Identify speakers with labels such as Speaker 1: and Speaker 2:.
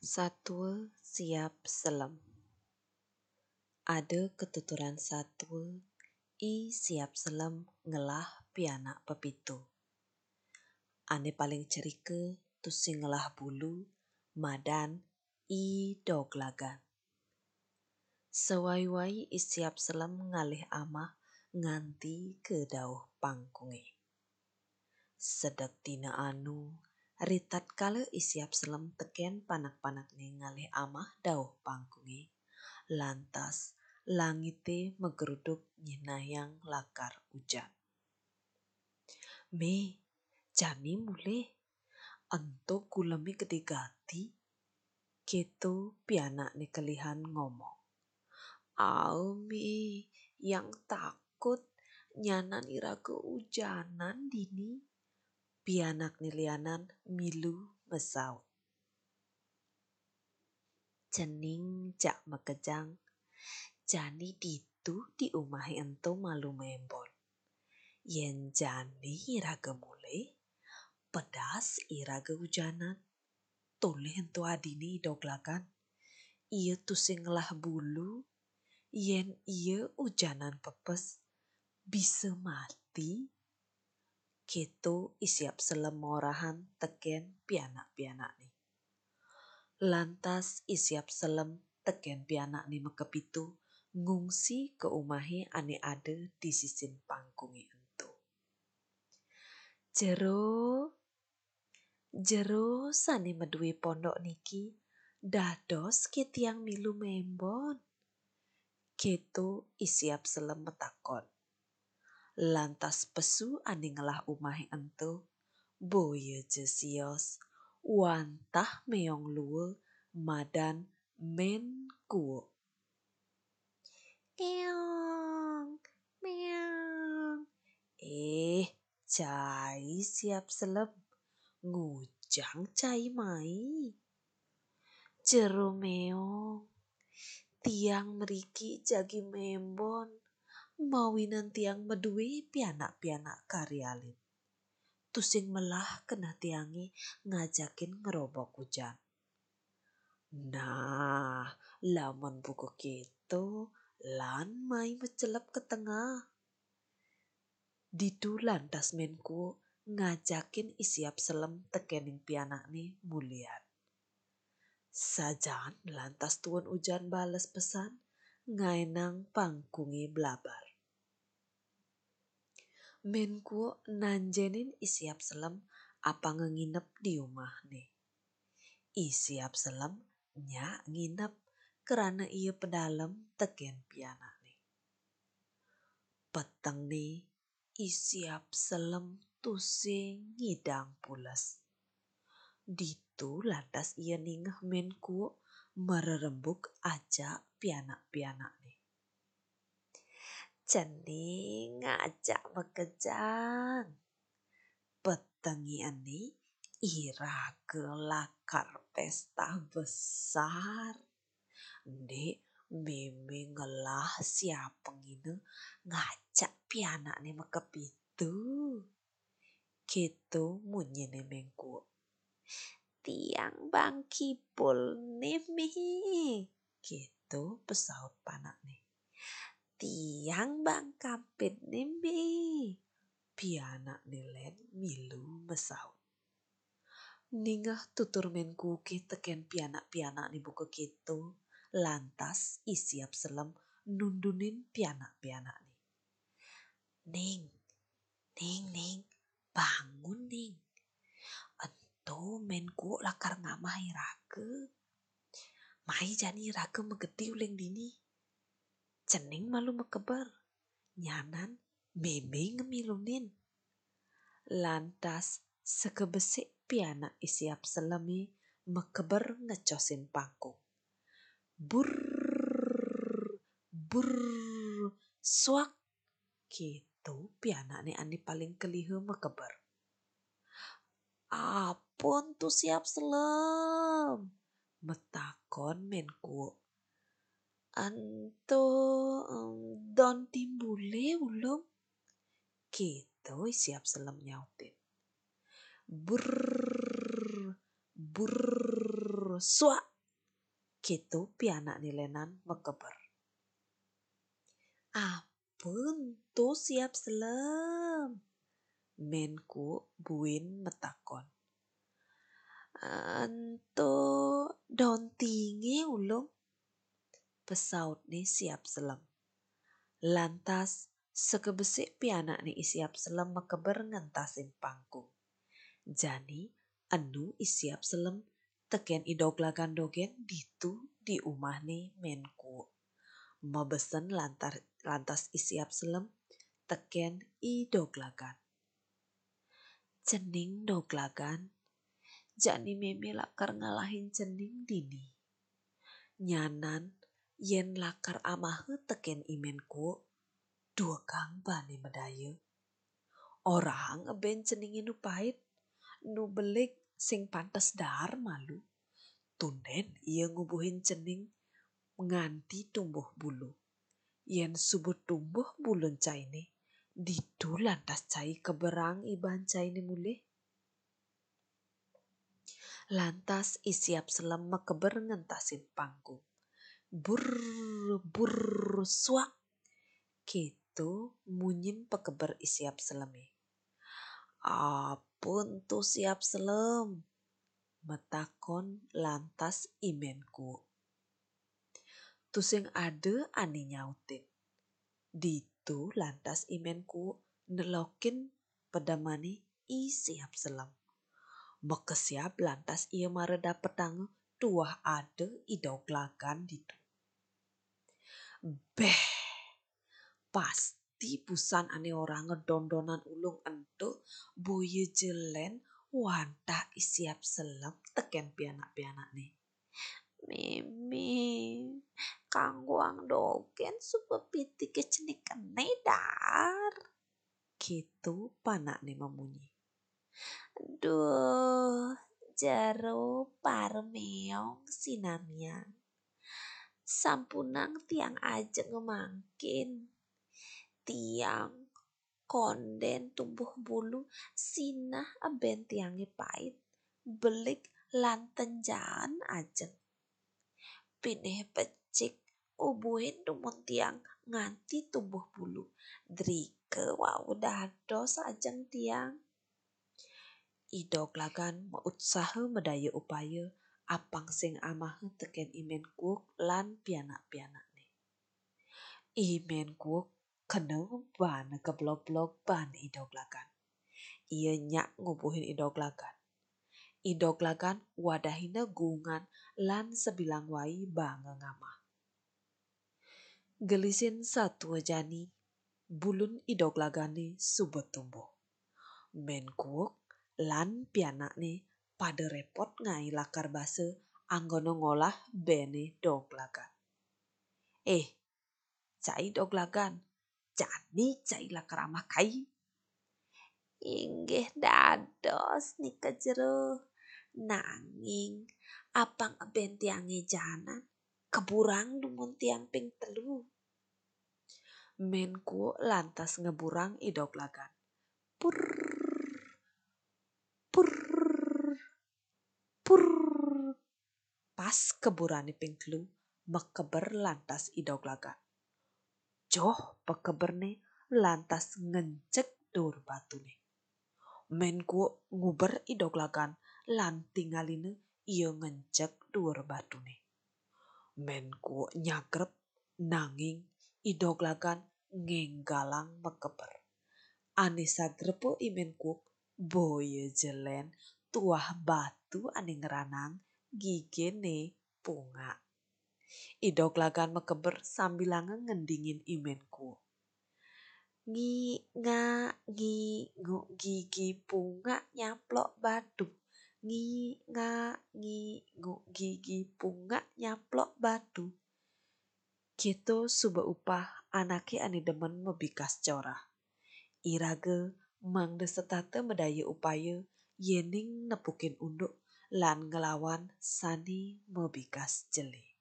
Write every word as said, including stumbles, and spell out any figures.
Speaker 1: Satul siap selem. Ada ketuturan satul, i siap selem ngelah pianak pepitu. Ane paling cerike tusi ngelah bulu, madan i doglagan. Sewai-wai i siap selem ngalih amah nganti ke dauh pangkunge. Sedek dina anu, ritat kala i siap selem teken panak-panak ni ngalih amah dauh pangkunge. Lantas langite megeruduk nyinayang lakar ujan. Me, jani mulih, ento gulemi gede gati. Keto pianak ni kelihan ngomong. Au mi, yang takut nyanan ira keujanan dini. Pianak ni lianan milu mesaut. Cening jak mekejang. Jani ditu di umahi ento malu membon. Yen jani iraga mulih, pedas iraga hujanan. Toleh ento adini doglagan. Ia tusing ngelah bulu. Yen ia hujanan pepes, bisa mati. Keto isiap selem morahan teken pianak-pianak ni. Lantas isiap selem teken pianak ni mekepitu ngungsi ke umahe ane ada di sisin pangkunge ento. Jero, jero sane medue pondok niki dados ke tiang milu membon. Keto isiap selem metakon. Lantas pesu ane ngelah umahe ento, boye je sios, wantah meong lue madan men kuo. Keong, meong. Eh, cai siap selem, ngujang cai mai. Jero meong, tiang meriki jagi membon, mawinan tiang medue pianak-pianak karyalin. Tusing melah kena tiangi ngajakin ngerobok hujan. Nah, laman buku keto, lan mai mecelep ke tengah. Ditu lantas menku ngajakin isiap selem tekening pianak ni mulian. Sajan lantas tuan ujan bales pesan, ngaenang pangkungi blabar. Menku nanjenin isiap selem apa ngenginep di rumah ni. Isiap selem nyak nginep kerana ia pedalem teken pianak ni. Peteng ni isiap selem tusing ngidang pules. Ditu lantas ia ningeh menku mererembuk ajak pianak-pianak ni. Cening ngajak mekejang. Petengi ani iraga lakar pesta besar. Ndek meme ngelah siapa ngine ngajak pianak ni mekepitu. Keto munyene mengku. Tiang bang kipul ni mi. Keto pesaut panak ni. Tiang bang kampit ni mi. Pianak ni len milu mesaut. Ningah tutur menku ke teken pianak-pianak ni buka keto. Lantas isiap selem nundunin pianak-pianak ni. Ning, ning, ning, bangun ning. Ento menku lakar ngamah iraga. Mai jani iraga megedi uleng dini. Cening malu mekeber. Nyanan meme ngemilunin. Lantas sekebesik pianak isiap selemi mekeber ngecosin pangkung. Burr, burr, suak. Keto pianak ni ane paling kelihu mekeber. Apun tu siap selem. Metakon menku. Ento um, don timbule ulung. Keto siap selem nyautin. Burr, burr, suak. Kitu pianak nilenan mekeber. Apun tuh siap selem. Menku buin metakon. Ento daun tinggi ulung. Pesaut ni siap selem. Lantas sekebesik pianak ni siap selem mekeber ngentasin panggung. Jani anu isiap selem teken idoglagan dogen ditu di umah ni menku. Mebesen lantar, lantas isiap selem teken idoglagan. Cening doglagan, jani meme lakar ngalahin cening dini. Nyanan yen lakar amahe teken imenku, dua kang bani medaya. Orang ben ceningi nu pait, nu belik sing pantes dahar malu. Tunden ia ngubuhin cening nganti tumbuh bulu. Yen subut tumbuh bulun caine, ditu lantas cai keberang iban caine mulih. Lantas isiap selem mekeber ngentasin panggung. Bur bur suak. Kitu munyin pekeber isiap seleme. Apun tuh siap selem. Metakon lantas imenku. Tusing ade ani nyautin. Ditu lantas imenku nelokin pedamani isiap selem. Mekesiap lantas ia mareda petang tuah ade idoglagan ditu. Beh, pasti busan ane orang ngedondonan ulung ento boye jelen wantah isiap selem teken pianak-pianak ni. Mimi, kangguang dogen supepiti kecenik kene dar. Kitu panak ni memunyi. Duh, jaro parmeong sinamian. Sampunang tiang aja ngemangkin. Tiang konden tumbuh bulu sinah aben tiangi pait. Belik lantenjan aja. Pineh pecik ubuhin dumun tiang nganti tumbuh bulu. Drike wau dados ajeng tiang. Idoglagan meusaha medaya upaya apang sing amah teken imenku lan pianak-pianak ni. Imenku kena bana keblok-blok ban idoglagan. Ia nyak ngubuhin idoglagan. Idoglagan wadahina gungan lan sebilang wai banga ngamah. Gelisin satu jani bulun idoglagan ni subet tumbuh. Menkuok lan pianak ni pada repot ngai lakar base anggono ngolah bene doglagan. Eh, cai doglagan, jani cai lakar amah kai. Inggih dados nika jero. Nanging apang ben tiange janan keburang dumun tiang ping telu. Menku lantas ngeburang idoglagan. Pur pur pur. Pas keburane ping telu mekeber lantas idoglagan. Joh pekeberne lantas ngencek dur batune. Menku nguber idoglagan lan tingaline ia ngencek dur batune. Menku nyagrep nanging idoglagan ngenggalang mekeber. Ane sagrepo imenku boye jelen tuah batu ane ngeranang gigene punga. Idoglagan mekeber sambilang ngendingin imenku. Ngi nga ngi ngu gigi punga nyaplok batu. Ngi nga ngi ngu gigi punga nyaplok batu. Kitu suba upah anake ane demen mebikas corah. Irage mangde setate medaya upaya yening nepukin unduk lan ngelawan sani mebikas jeli.